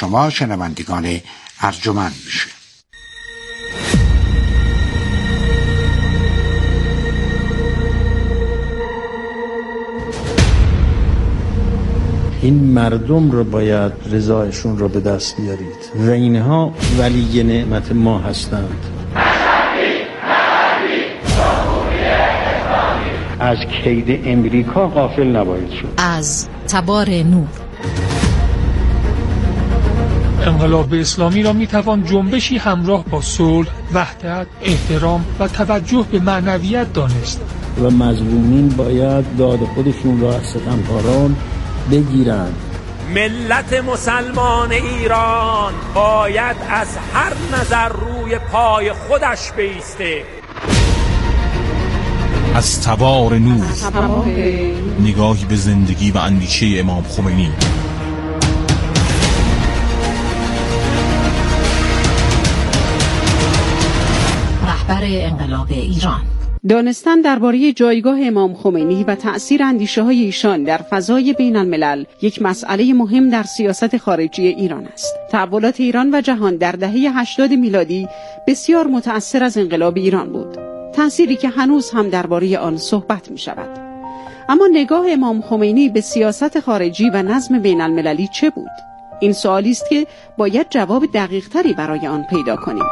شما شنوندگان ارجمند میشه. این مردم رو باید رضایشون رو به دست بیارید و اینها ولی نعمت ما هستند. از کید امریکا غافل نباید شد. از تبار نور. انقلاب اسلامی را میتوان جنبشی همراه با صلح، وحدت، احترام و توجه به معنویت دانست و مظلومین باید داد خودشون را از ستمکاران بگیرند. ملت مسلمان ایران باید از هر نظر روی پای خودش بایسته. از تبار نور، نگاهی به زندگی و اندیشه امام خمینی. رهبر انقلاب ایران. دانستن درباره جایگاه امام خمینی و تأثیر اندیشه‌های ایشان در فضای بین الملل یک مسئله مهم در سیاست خارجی ایران است. تحولات ایران و جهان در دهه 80 میلادی بسیار متأثر از انقلاب ایران بود. تأثیری که هنوز هم درباره آن صحبت می شود. اما نگاه امام خمینی به سیاست خارجی و نظم بین المللی چه بود؟ این سوالی است که باید جواب دقیق تری برای آن پیدا کنیم.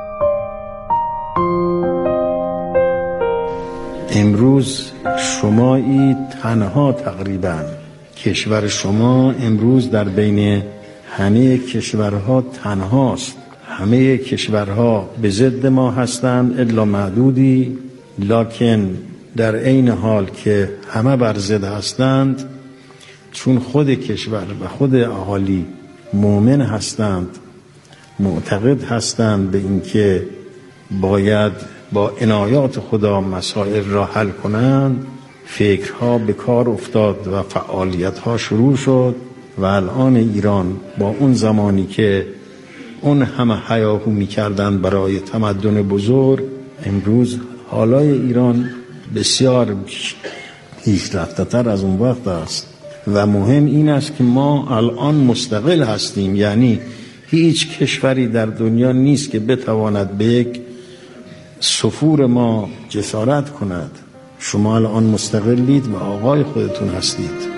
امروز شمایی تنها تقریبا کشور شما امروز در بین همه کشورها تنهاست. همه کشورها به ضد ما هستند الا معدودی، لکن در عین حال که همه بر ضد هستند، چون خود کشور و خود اهالی مؤمن هستند، معتقد هستند به اینکه باید با عنایات خدا مسائل را حل کنند، فکرها به کار افتاد و فعالیتها شروع شد و الان ایران با اون زمانی که اون همه هیاهو می‌کردند برای تمدن بزرگ، امروز حالای ایران بسیار پیشرفته‌تر از اون وقت است و مهم این است که ما الان مستقل هستیم. یعنی هیچ کشوری در دنیا نیست که بتواند به یک سفور ما جسارت کند. شما الان مستقلید و آقای خودتون هستید.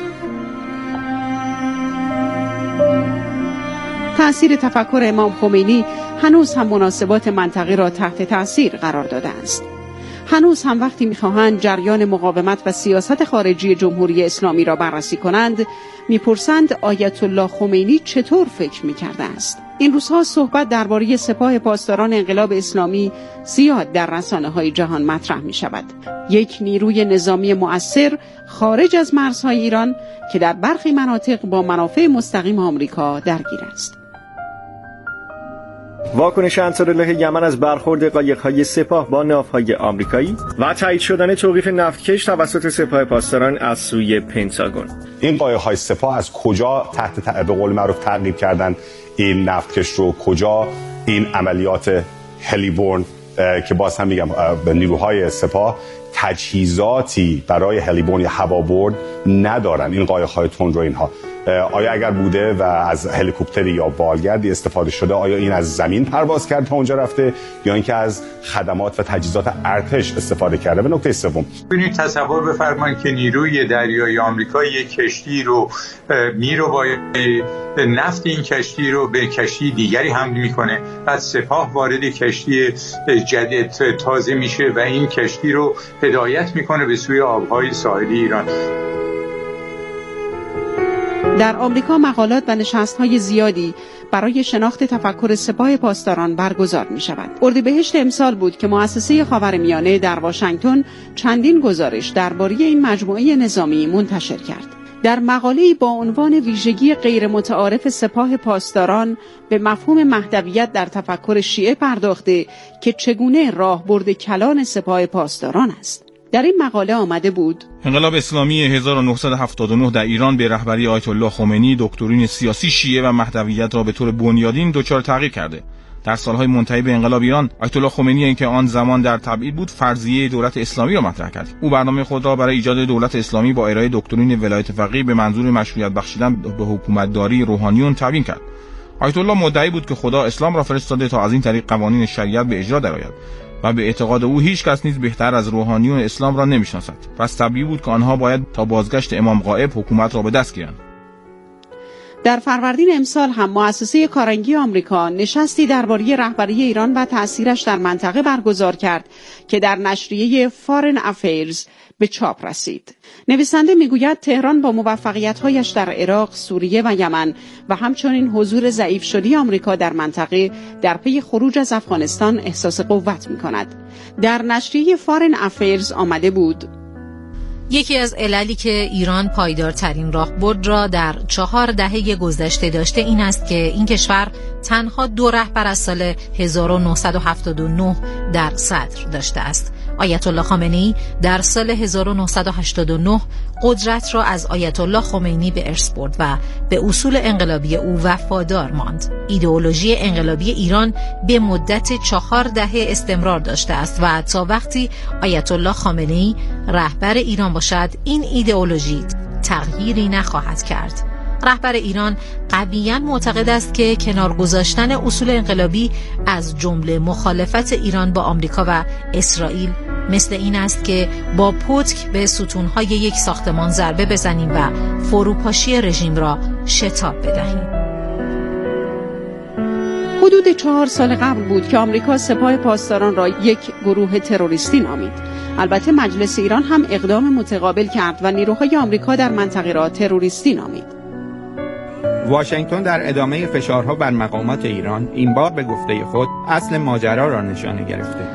تأثیر تفکر امام خمینی هنوز هم مناسبات منطقی را تحت تأثیر قرار داده است. هنوز هم وقتی می‌خواهند جریان مقاومت و سیاست خارجی جمهوری اسلامی را بررسی کنند، می‌پرسند آیت الله خمینی چطور فکر می‌کرده است. این روزها صحبت درباره سپاه پاسداران انقلاب اسلامی زیاد در رسانه‌های جهان مطرح می‌شود. یک نیروی نظامی مؤثر خارج از مرزهای ایران که در برخی مناطق با منافع مستقیم آمریکا درگیر است. واکنش انصارالله یمن از برخورد قایق‌های سپاه با ناوهای آمریکایی و تایید شدن توقیف نفتکش توسط سپاه پاسداران از سوی پنتاگون. این قایق‌های سپاه از کجا به قول معروف تعقیب کردن این نفتکش رو؟ کجا این عملیات هلیبورن که باز هم میگم به نیروهای سپاه تجهیزاتی برای هلیبورن یا هوابرد ندارن این قایق‌های تندرو اینها؟ آیا اگر بوده و از هلیکوپتری یا بالگردی استفاده شده، آیا این از زمین پرواز کرده تا اونجا رفته یا اینکه از خدمات و تجهیزات ارتش استفاده کرده؟ به نکته سوم، ببینید تصور بفرمایید که نیروی دریایی آمریکا یک کشتی رو میره با نفت این کشتی رو به کشتی دیگری حمل میکنه، بعد سپاه وارد کشتی جدید تازه میشه و این کشتی رو هدایت میکنه به سوی آبهای ساحلی ایران. در آمریکا مقالات و نشست‌های زیادی برای شناخت تفکر سپاه پاسداران برگزار می‌شود. اردیبهشت امسال بود که مؤسسه خاورمیانه در واشنگتن چندین گزارش درباره این مجموعه نظامی منتشر کرد. در مقاله‌ای با عنوان ویژگی غیر متعارف سپاه پاسداران به مفهوم مهدویت در تفکر شیعه پرداخته که چگونه راهبرد کلان سپاه پاسداران است. در این مقاله آمده بود انقلاب اسلامی 1979 در ایران به رهبری آیت الله خمینی دکترین سیاسی شیعه و مهدویت را به طور بنیادین دچار تغییر کرده. در سالهای منتهی به انقلاب ایران، آیت الله خمینی که آن زمان در تبعید بود، فرضیه دولت اسلامی را مطرح کرد. او برنامه خود را برای ایجاد دولت اسلامی با ارائه دکترین ولایت فقیه به منظور مشروعیت بخشیدن به حکومتداری روحانیون تبیین کرد. آیت الله مدعی بود که خدا اسلام را فرستاده تا از این طریق قوانین شریعت به اجرا درآید و به اعتقاد او هیچ کس نیز بهتر از روحانیون اسلام را نمی‌شناسد. پس طبیعی بود که آنها باید تا بازگشت امام غائب حکومت را به دست گیرند. در فروردین امسال هم مؤسسه کارنگی آمریکا نشستی درباره رهبری ایران و تأثیرش در منطقه برگزار کرد که در نشریه فارن افیرز به چاپ رسید. نویسنده میگوید تهران با موفقیت‌هایش در عراق، سوریه و یمن و همچنین حضور ضعیف شده آمریکا در منطقه در پی خروج از افغانستان احساس قوت می‌کند. در نشریه فارن افیرز آمده بود: یکی از عللی که ایران پایدارترین راهبرد را در 4 دهه گذشته داشته این است که این کشور تنها 2 رهبر از سال 1979 در صدر داشته است. آیت الله خامنه‌ای در سال 1989 قدرت را از آیت الله خمینی به ارث برد و به اصول انقلابی او وفادار ماند. ایدئولوژی انقلابی ایران به مدت 4 دهه استمرار داشته است و تا وقتی آیت الله خامنه‌ای رهبر ایران باشد این ایدئولوژی تغییری نخواهد کرد. رهبر ایران قویاً معتقد است که کنار گذاشتن اصول انقلابی از جمله مخالفت ایران با آمریکا و اسرائیل مثل این است که با پتک به ستونهای یک ساختمان ضربه بزنیم و فروپاشی رژیم را شتاب بدهیم. حدود 4 سال قبل بود که آمریکا سپاه پاسداران را یک گروه تروریستی نامید. البته مجلس ایران هم اقدام متقابل کرد و نیروهای آمریکا در منطقه را تروریستی نامید. واشنگتن در ادامه فشارها بر مقامات ایران این بار به گفته خود اصل ماجرا را نشانه گرفته.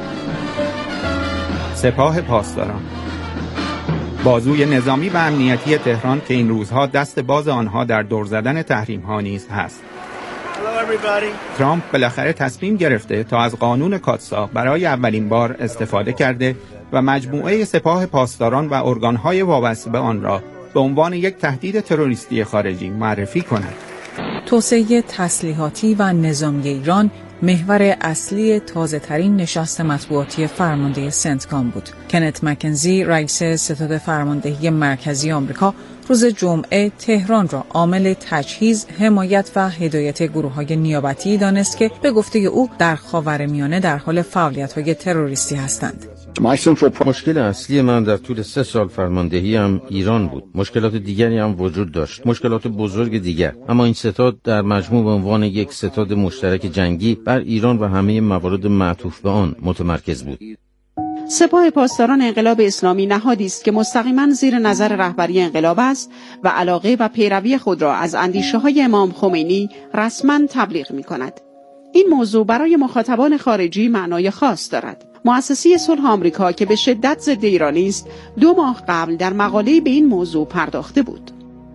سپاه پاسداران، بازوی نظامی و امنیتی تهران که این روزها دست باز آنها در دور زدن تحریم‌ها نیز هست. ترامپ بالاخره تصمیم گرفته تا از قانون کاتسا برای اولین بار استفاده کرده و مجموعه سپاه پاسداران و ارگان‌های وابسته به آن را به عنوان یک تهدید تروریستی خارجی معرفی کند. توسعه تسلیحاتی و نظامی ایران محور اصلی تازه‌ترین نشست مطبوعاتی فرمانده سنتکام بود. کنت مکنزی، رئیس ستاد فرماندهی مرکزی آمریکا، روز جمعه تهران را عامل تجهیز، حمایت و هدایت گروه‌های نیابتی دانست که به گفته او در خاورمیانه در حال فعالیت‌های تروریستی هستند. مشکل اصلی من در طول 3 سال فرماندهی هم ایران بود. مشکلات دیگری هم وجود داشت، مشکلات بزرگ دیگر، اما این ستاد در مجموع به عنوان یک ستاد مشترک جنگی بر ایران و همه موارد معطوف به آن متمرکز بود. سپاه پاسداران انقلاب اسلامی نهادی است که مستقیما زیر نظر رهبری انقلاب است و علاقه و پیروی خود را از اندیشه‌های امام خمینی رسما تبلیغ می‌کند. این موضوع برای مخاطبان خارجی معنای خاص دارد. مؤسسه صلح آمریکا که به شدت ضد ایرانی است 2 ماه قبل در مقاله‌ای به این موضوع پرداخته بود.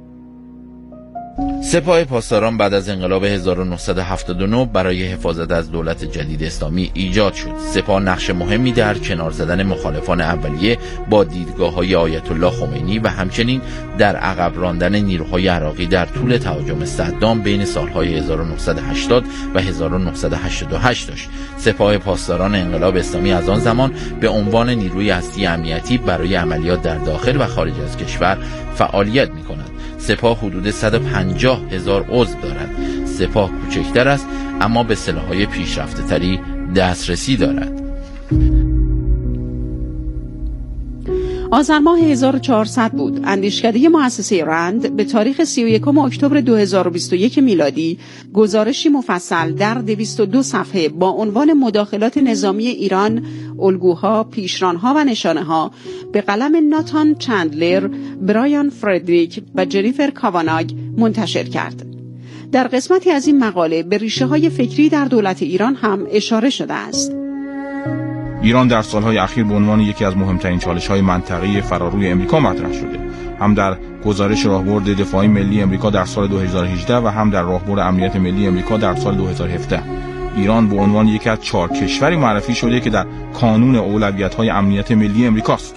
سپاه پاسداران بعد از انقلاب 1979 برای حفاظت از دولت جدید اسلامی ایجاد شد. سپاه نقش مهمی در کنار زدن مخالفان اولیه با دیدگاه‌های آیت الله خمینی و همچنین در عقب راندن نیروهای عراقی در طول تهاجم صدام بین سالهای 1980 و 1988 داشت. سپاه پاسداران انقلاب اسلامی از آن زمان به عنوان نیروی هستی امنیتی برای عملیات در داخل و خارج از کشور فعالیت می‌کند. سپاه حدود 150,000 عضو دارد. سپاه کوچکتر است اما به سلاح‌های پیشرفته‌تری دسترسی دارد. آذر ماه 1400 بود. اندیشکده مؤسسه رند به تاریخ 31 اکتبر 2021 میلادی گزارشی مفصل در 202 صفحه با عنوان مداخلات نظامی ایران، الگوها، پیشرانها و نشانه‌ها به قلم ناتان چندلر، برایان فردریک و جنیفر کاواناگ منتشر کرد. در قسمتی از این مقاله به ریشه‌های فکری در دولت ایران هم اشاره شده است. ایران در سالهای اخیر به عنوان یکی از مهمترین چالش‌های منطقه‌ای فراروی امریکا مطرح شده، هم در گزارش راهبرد دفاعی ملی امریکا در سال 2018 و هم در راهبرد امنیت ملی امریکا در سال 2017. ایران به عنوان یکی از 4 کشوری معرفی شده که در کانون اولویت‌های امنیت ملی امریکاست.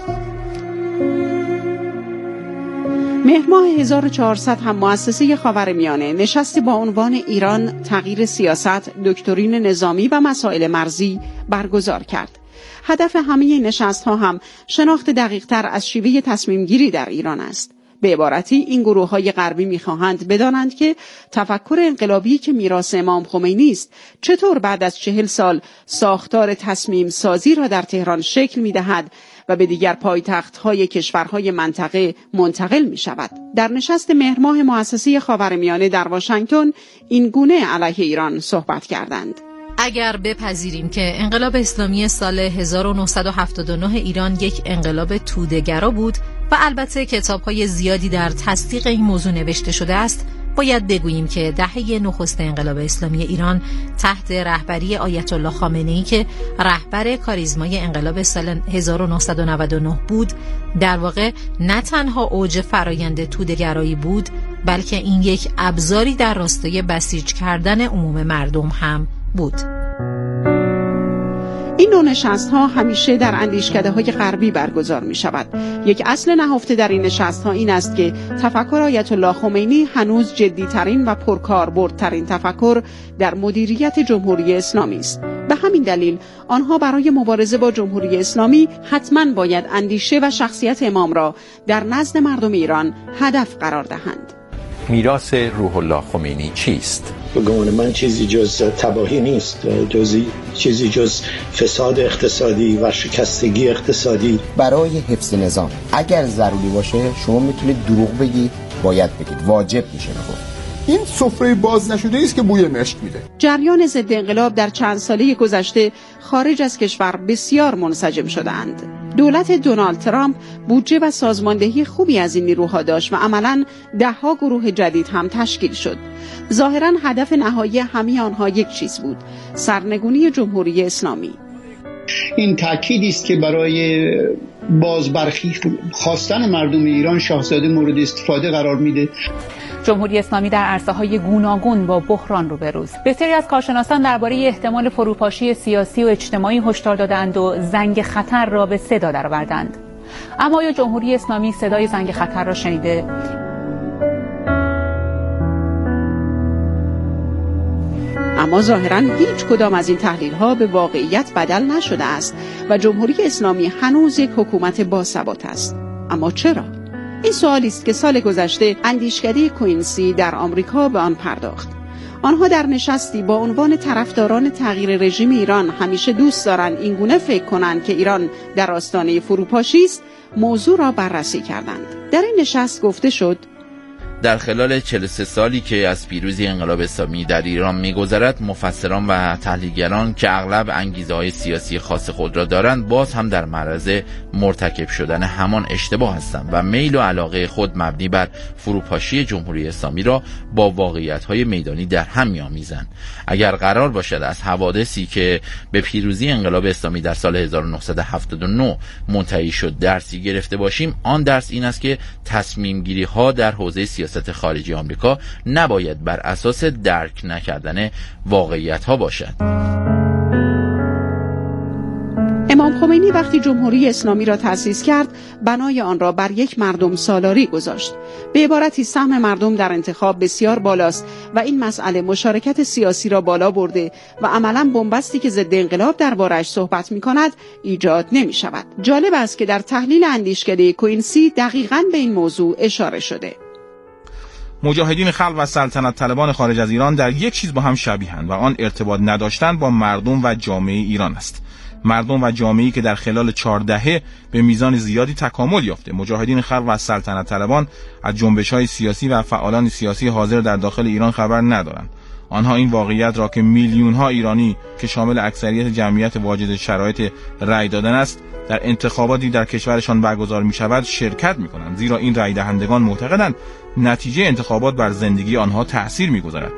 مهر ماه 1400 هم مؤسسه خاورمیانه نشستی با عنوان ایران، تغییر سیاست، دکترین نظامی و مسائل مرزی برگزار کرد. هدف همه نشست‌ها هم شناخت دقیق‌تر از شیوه تصمیم گیری در ایران است. به عبارتی این گروه‌های غربی می‌خواهند بدانند که تفکر انقلابی که میراث امام خمینی است چطور بعد از 40 سال ساختار تصمیم سازی را در تهران شکل می‌دهد و به دیگر پایتخت‌های کشورهای منطقه منتقل می‌شود. در نشست مهر ماه مؤسسه خاورمیانه در واشنگتن این گونه علیه ایران صحبت کردند. اگر بپذیریم که انقلاب اسلامی سال 1979 ایران یک انقلاب توده‌گرا بود و البته کتاب‌های زیادی در تصدیق این موضوع نوشته شده است، باید بگوییم که دهه نخست انقلاب اسلامی ایران تحت رهبری آیت الله خامنه‌ای که رهبر کاریزمای انقلاب سال 1999 بود، در واقع نه تنها اوج فرایند توده‌گرایی بود، بلکه این یک ابزاری در راستای بسیج کردن عموم مردم هم بود. این نوع نشست‌ها همیشه در اندیشکده‌های غربی برگزار می‌شود. یک اصل نهفته در این نشست‌ها این است که تفکر آیت الله خمینی هنوز جدی‌ترین و پرکاربردترین تفکر در مدیریت جمهوری اسلامی است. به همین دلیل آنها برای مبارزه با جمهوری اسلامی حتماً باید اندیشه و شخصیت امام را در نزد مردم ایران هدف قرار دهند. میراث روح الله خمینی چیست؟ به گمان من چیزی جز تباهی نیست، چیزی جز فساد اقتصادی و شکستگی اقتصادی. برای حفظ نظام اگر ضروری باشه شما میتونید دروغ بگید، باید بگید، واجب میشه بگید. این سفره باز نشده است که بوی مشک میده. جریان ضد انقلاب در چند ساله گذشته خارج از کشور بسیار منسجم شده‌اند. دولت دونالد ترامپ بودجه و سازماندهی خوبی از این نیروها داشت و عملاً 10 گروه جدید هم تشکیل شد. ظاهراً هدف نهایی همه آنها یک چیز بود: سرنگونی جمهوری اسلامی. این تأکیدی است که برای خواستن مردم ایران شاهزاده مورد استفاده قرار میده. جمهوری اسلامی در عرصه‌های گوناگون با بحران روبروست. بسیاری از کارشناسان درباره احتمال فروپاشی سیاسی و اجتماعی هشدار دادند و زنگ خطر را به صدا درآوردند. اما آیا جمهوری اسلامی صدای زنگ خطر را شنیده؟ اما ظاهراً هیچ کدام از این تحلیل‌ها به واقعیت بدل نشده است و جمهوری اسلامی هنوز یک حکومت باثبات است. اما چرا؟ این سوالی است که سال گذشته اندیشکده کوینسی در آمریکا به آن پرداخت. آنها در نشستی با عنوان طرفداران تغییر رژیم ایران همیشه دوست دارند این گونه فکر کنند که ایران در آستانه فروپاشی است، موضوع را بررسی کردند. در این نشست گفته شد در خلال 43 سالی که از پیروزی انقلاب اسلامی در ایران می‌گذرد، مفسران و تحلیلگران که اغلب انگیزه‌های سیاسی خاص خود را دارند، باز هم در معرض مرتکب شدن همان اشتباه هستند و میل و علاقه خود مبنی بر فروپاشی جمهوری اسلامی را با واقعیت‌های میدانی در هم می‌آمیزند. اگر قرار باشد از حوادثی که به پیروزی انقلاب اسلامی در سال 1979 منتهی شد درسی گرفته باشیم، آن درس این است که تصمیم‌گیری‌ها در حوزه سیاست خارجی آمریکا نباید بر اساس درک نکردن واقعیت‌ها باشد. امام خمینی وقتی جمهوری اسلامی را تأسیس کرد، بنای آن را بر یک مردم سالاری گذاشت. به عبارتی سهم مردم در انتخاب بسیار بالاست و این مسئله مشارکت سیاسی را بالا برده و عملاً بنبستی که ضد انقلاب درباره‌اش صحبت می‌کند ایجاد نمی‌شود. جالب است که در تحلیل اندیشکده کوینسی دقیقاً به این موضوع اشاره شده. مجاهدین خلق و سلطنت طلبان خارج از ایران در یک چیز با هم شبیهند و آن ارتباط نداشتن با مردم و جامعه ایران است. مردم و جامعه‌ای که در خلال 4 دهه به میزان زیادی تکامل یافته. مجاهدین خلق و سلطنت طلبان از جنبش‌های سیاسی و فعالان سیاسی حاضر در داخل ایران خبر ندارند. آنها این واقعیت را که میلیون‌ها ایرانی که شامل اکثریت جمعیت واجد شرایط رأی دادن است در انتخاباتی در کشورشان برگزار می‌شود شرکت می‌کنند، زیرا این رأی دهندگان معتقدند نتیجه انتخابات بر زندگی آنها تأثیر می‌گذارد.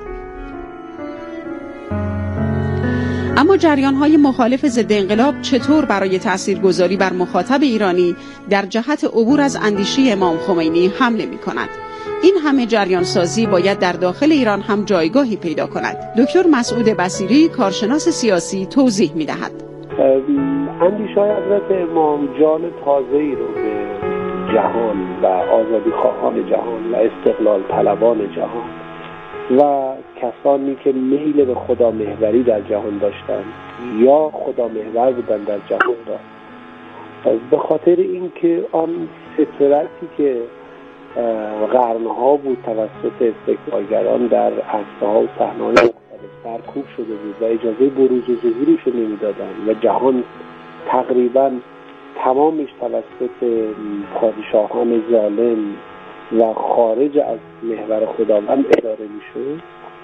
اما جریان‌های مخالف ضد انقلاب چطور برای تاثیرگذاری بر مخاطب ایرانی در جهت عبور از اندیشه امام خمینی حمله می‌کند؟ این همه جریان سازی باید در داخل ایران هم جایگاهی پیدا کند. دکتر مسعود بصیری، کارشناس سیاسی، توضیح می‌دهد. اندیشه‌های حضرت امام جان تازه‌ای رو به جهان و آزادیخواهان جهان و استقلال طلبان جهان و کسانی که میل به خدا محوری در جهان داشتند یا خدا محور بودن در جهان داشت، به خاطر اینکه آن فطرتی که قرنها بود توسط استکبارگران در عرصه‌ها و صحنه‌های مختلف سرکوب شده بود و اجازه بروز و ظهورش رو نمیدادن و جهان تقریبا تمامش توسط پادشاهان ظالم و خارج از محور خداوند اداره میشد.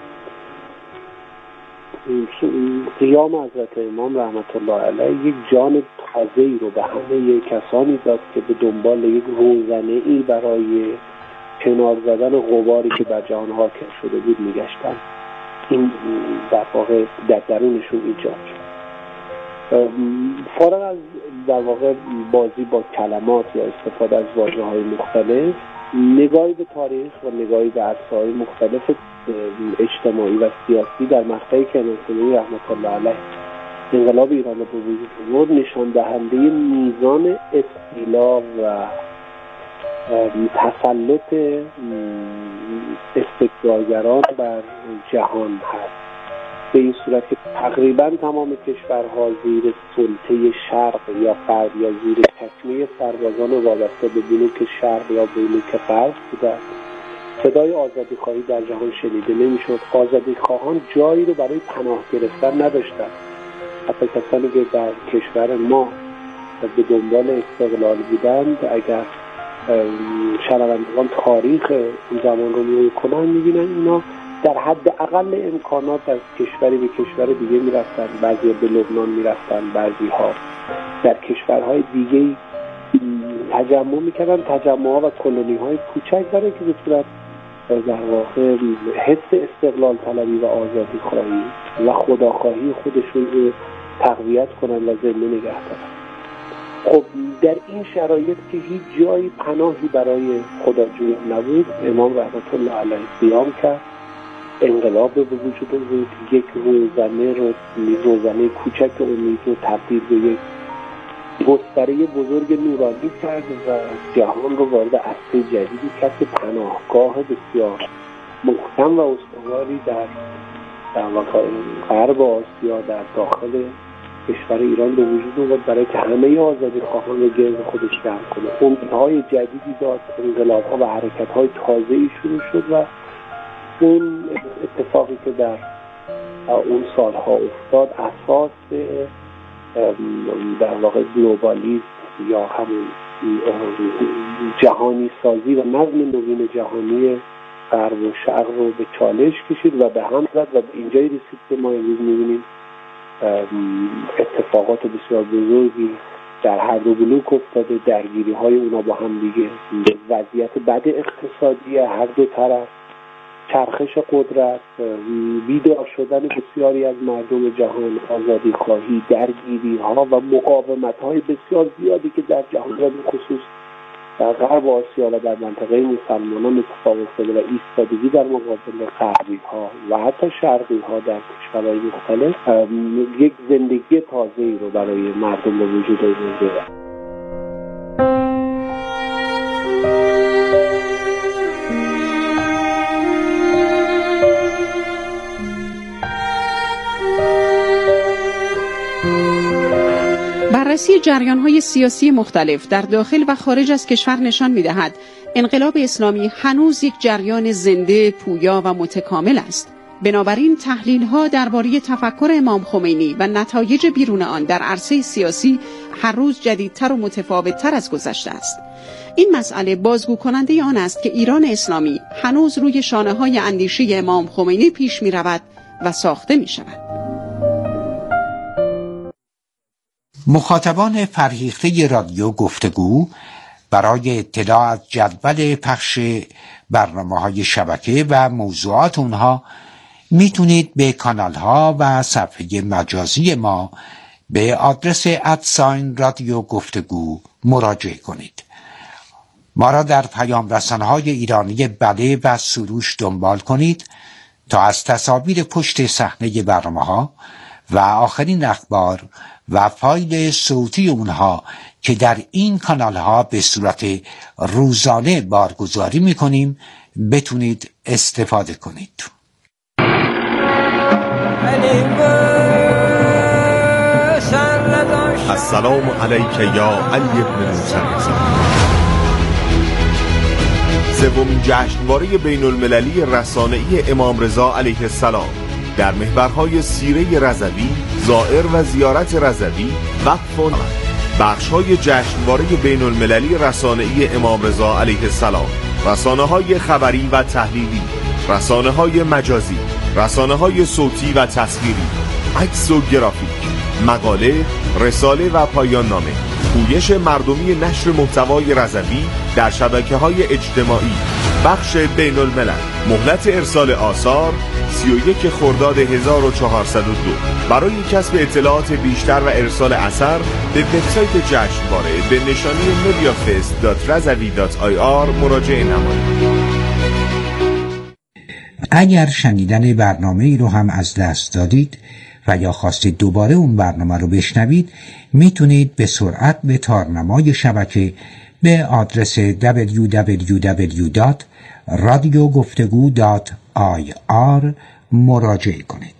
قیام حضرت امام رحمت الله علیه یک جان تازه‌ای رو به همه کسانی داد که به دنبال یک روزنه‌ای برای کنار زدن غباری که بر جهان حاکم شده بود میگشتن. این در واقع در درونشون ایجاد شد. فارغ از در واقع بازی با کلمات یا استفاده از واژه‌های مختلف، نگاهی به تاریخ و نگاهی به عرصه‌های مختلف اجتماعی و سیاسی در مقطع کیهانی رحمت الله علیه انقلاب ایران به وجود آورد نشان دهنده میزان استیلا و تسلط استکبارگران بر جهان هست، به این صورت که تقریبا تمام کشورها زیر سلطه شرق یا غرب یا زیر تکمیه سربازان وابسته به بلوک شرق یا بلوک غرب بودند. صدای آزادی خواهی در جهان شنیده نمیشد. آزادی خواهان جایی رو برای پناه گرفتن نداشتند. حتی کسانی که در کشور ما به دنبال استقلال بودند، اگر شنوندگان تاریخ اون زمان رو می‌بینن کنن می‌بینن اینا در حد اقل امکانات از کشوری به کشور دیگه میرفتن. بعضی به لبنان میرفتن، بعضی ها در کشورهای دیگه تجمع میکردن، تجمعها و کلونی های کوچک برای که به صورت در واقع حس استقلال طلبی و آزادی خواهی و خداخواهی خودشون رو تقویت کنن و زنده نگه دارن. خب در این شرایط که هیچ جایی پناهی برای خداجویی نبود، امام رحمت الله علیه قیام کرد، انقلاب به وجود آورد، یک روزنه کوچک امید رو تبدیل به یک گستره بزرگ نورانی کرد و جهان رو وارد عصر جدیدی کرد که پناهگاه بسیار محکم و استواری در غرب آسیا در داخل کشور ایران به وجود آورد برای که همه آزادی خواهان رو گرد خودش جمع کنه. امیدهای جدیدی داد، انقلاب‌ها و حرکت‌های تازه‌ای شروع شد و اون اتفاقی که در اون سالها افتاد اساس در واقع گلوبالیسم یا همون جهانی سازی و نظم نوین جهانی غرب و شرق رو به چالش کشید و به هم زد و به اینجایی رسید که ما امروز می‌بینیم اتفاقات بسیار بزرگی در هر دو بلوک افتاده، درگیری‌های اونا با هم دیگه، وضعیت بد اقتصادی هر دو طرف، چرخش قدرت، بیدار شدن بسیاری از مردم جهان، آزادی خواهی، درگیری ها و مقاومت های بسیار زیادی که در جهان و به خصوص در غرب آسیا و در منطقه مسلمانان اتفاق افتاده و ایستادگی در مقابل غربی ها و حتی شرقی ها در کشورهای مختلف یک زندگی تازه‌ای رو برای مردم به وجود آورده. بررسی جریان‌های سیاسی مختلف در داخل و خارج از کشور نشان می‌دهد انقلاب اسلامی هنوز یک جریان زنده، پویا و متکامل است. بنابراین تحلیل‌ها درباره تفکر امام خمینی و نتایج بیرون آن در عرصه سیاسی هر روز جدیدتر و متفاوت‌تر از گذشته است. این مسئله بازگو کننده آن است که ایران اسلامی هنوز روی شانه‌های اندیشه امام خمینی پیش می‌رود و ساخته می‌شود. مخاطبان فرهیخته رادیو گفتگو برای اطلاع از جدول پخش برنامه‌های شبکه و موضوعات اونها میتونید به کانال‌ها و صفحه مجازی ما به آدرس @رادیو گفتگو مراجعه کنید. ما را در پیام رسانه‌های ایرانی بله و سروش دنبال کنید تا از تصاویر پشت صحنه برنامه‌ها و آخرین اخبار و فایل صوتی اونها که در این کانال ها به صورت روزانه بارگذاری میکنیم بتونید استفاده کنید. السلام علیک یا علی ابن موسی. سومین جشنواره بین المللی رسانه‌ای امام رضا علیه السلام در محورهای سیره رضوی، زائر و زیارت رضوی، وقف و بخش‌های جشنواره بین المللی رسانه‌ای امام رضا علیه السلام، رسانه‌های خبری و تحلیلی، رسانه‌های مجازی، رسانه‌های صوتی و تصویری، عکس و گرافیک، مقاله، رساله و پایان نامه، پویش مردمی نشر محتوای رضوی در شبکه‌های اجتماعی، بخش بین الملل، مهلت ارسال آثار 31 خرداد 1402. برای کسب اطلاعات بیشتر و ارسال اثر به وبسایت جشنواره به نشانی mediafest.razavi.ir مراجعه نمایید. اگر شنیدن برنامه ای رو هم از دست دادید و یا خواستید دوباره اون برنامه رو بشنوید، میتونید به سرعت به تارنمای شبکه به آدرس www.radiogoftegu.ir مراجعه کنید.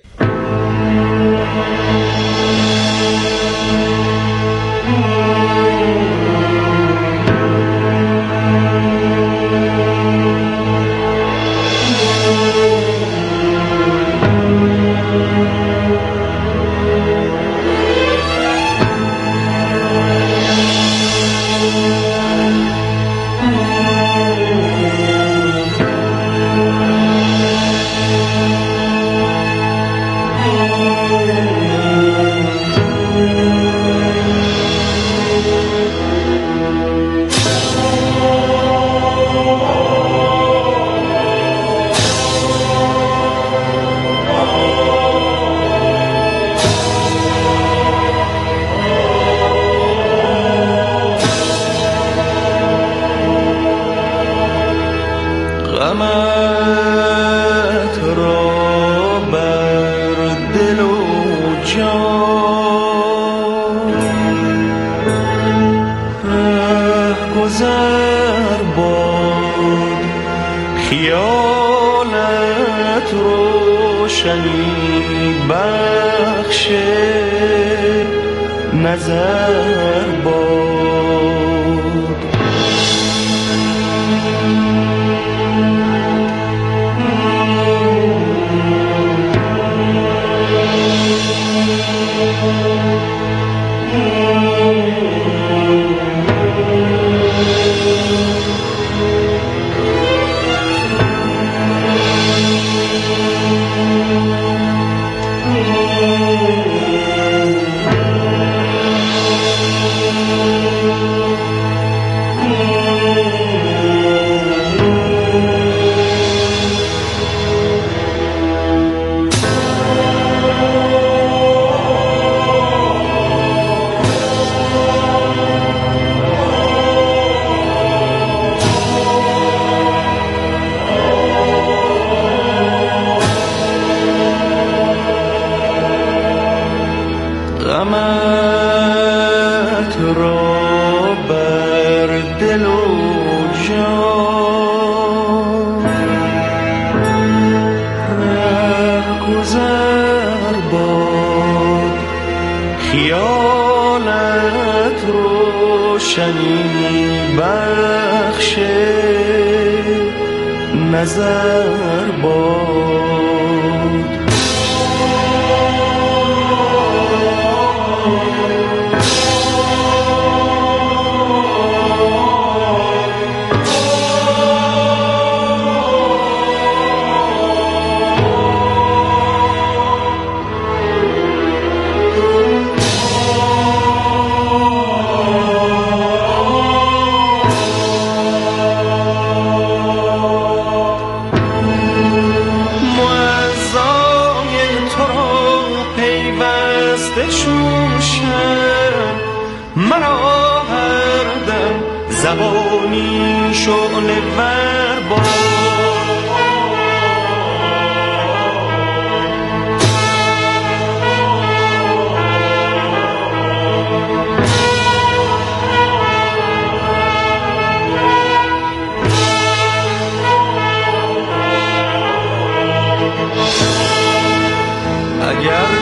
اگر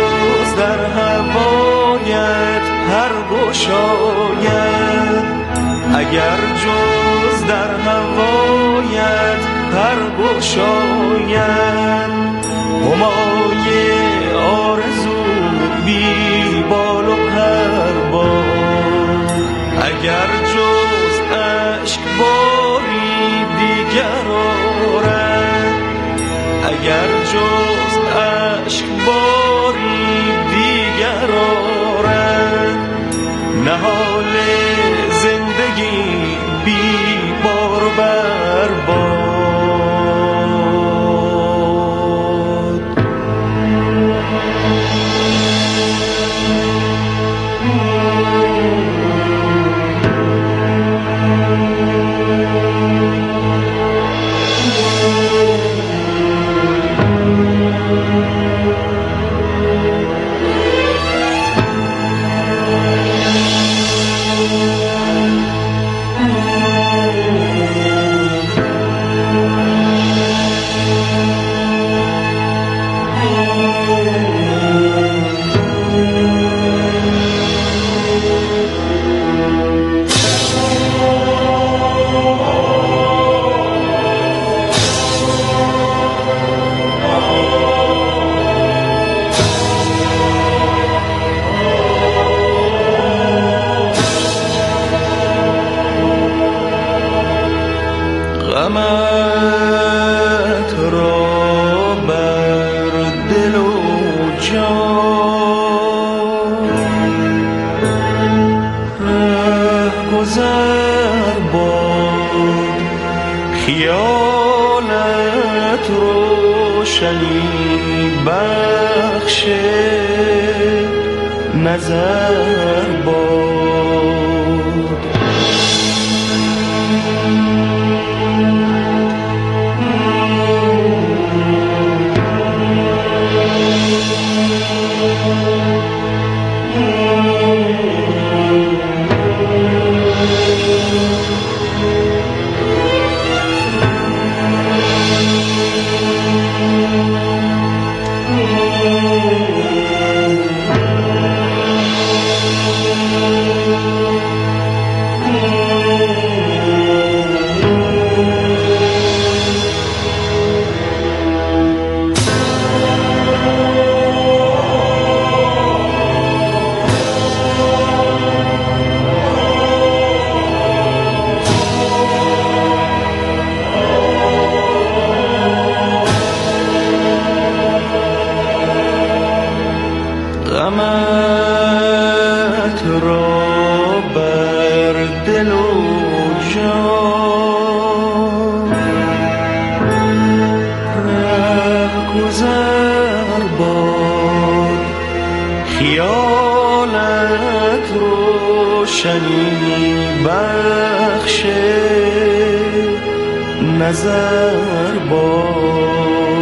جز در هوایت پر گشاید، اگر جز در هوایت پر گشاید، همای آرزو بی بال و پر باد. اگر جز عشق باری دیگر آرد، اگر جز عشق باری دیگر آرد، نهال زندگی بی بار و برباد. غمت را بر دل و جان رهگذر باد، خیالت روشنی بخش نظر باد. غمت را بر دل و جان رهگذر باد، خیالت روشنی بخش نظر باد.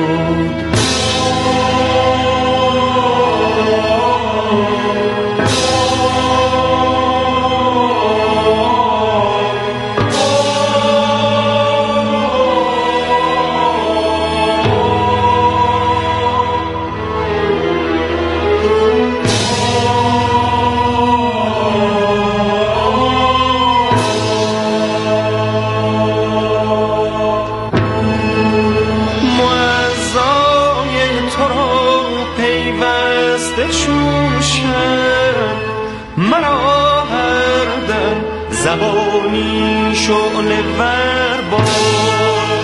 مرا هر دم زبانی شعله ور باد،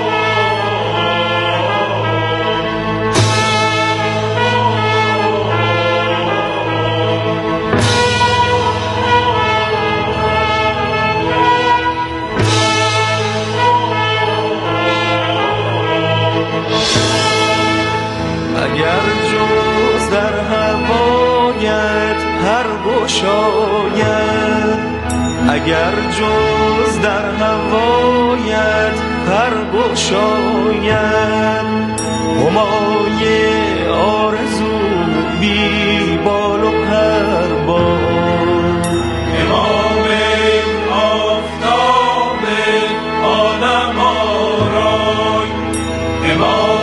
اگر جز در هوایت پر گشاید، اگر جز در هوایت پر گشاید، همای آرزو بی بال و پر باد. امام آفتاب عالم آرای، امام